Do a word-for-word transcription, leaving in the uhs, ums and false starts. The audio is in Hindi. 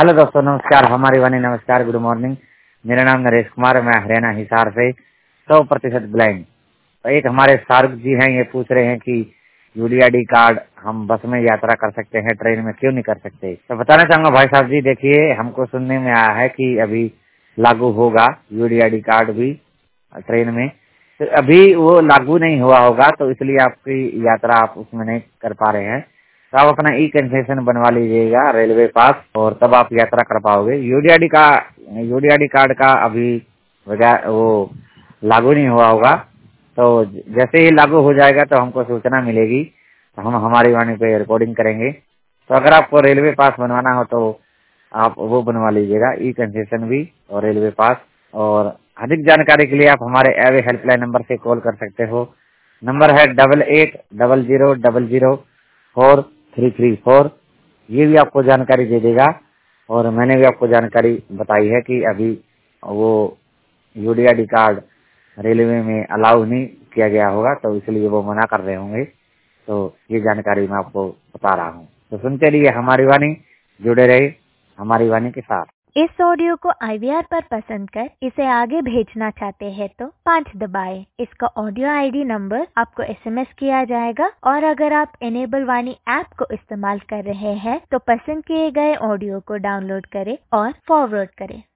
हेलो दोस्तों, नमस्कार। हमारी वाणी नमस्कार, गुड मॉर्निंग। मेरा नाम नरेश कुमार है, मैं हरियाणा हिसार से सौ प्रतिशत ब्लाइंड। तो एक हमारे शाहरुख जी हैं, ये पूछ रहे हैं कि यूडीआईडी कार्ड हम बस में यात्रा कर सकते हैं, ट्रेन में क्यों नहीं कर सकते। तो बताना चाहूंगा भाई साहब जी, देखिए हमको सुनने में आया है कि अभी लागू होगा यूडीआईडी कार्ड भी ट्रेन में। तो अभी वो लागू नहीं हुआ होगा, तो इसलिए आपकी यात्रा आप उसमें नहीं कर पा रहे हैं। तो आप अपना ई कंसेशन बनवा लीजिएगा रेलवे पास, और तब आप यात्रा कर पाओगे। यूडीआईडी का यूडीआईडी कार्ड का अभी वजह वो लागू नहीं हुआ होगा। तो जैसे ही लागू हो जाएगा तो हमको सूचना मिलेगी, तो हम हमारी वाणी पे रिकॉर्डिंग करेंगे। तो अगर आपको रेलवे पास बनवाना हो तो आप वो बनवा लीजिएगा, ई कंसेशन भी और रेलवे पास। और अधिक जानकारी के लिए आप हमारे एवे हेल्पलाइन नंबर से कॉल कर सकते हो। नंबर है double eight double zero double zero four three three four. ये भी आपको जानकारी दे देगा। और मैंने भी आपको जानकारी बताई है कि अभी वो यूडीआईडी कार्ड रेलवे में अलाउ नहीं किया गया होगा, तो इसलिए वो मना कर रहे होंगे। तो ये जानकारी मैं आपको बता रहा हूँ। तो सुनते रहिए हमारी वाणी, जुड़े रहे हमारी वाणी के साथ। इस ऑडियो को आई वी आर पर पसंद कर इसे आगे भेजना चाहते हैं तो पाँच दबाएं। इसका ऑडियो आई डी नंबर आपको एस एम एस किया जाएगा। और अगर आप इनेबल वाणी ऐप को इस्तेमाल कर रहे हैं तो पसंद किए गए ऑडियो को डाउनलोड करें और फॉरवर्ड करें।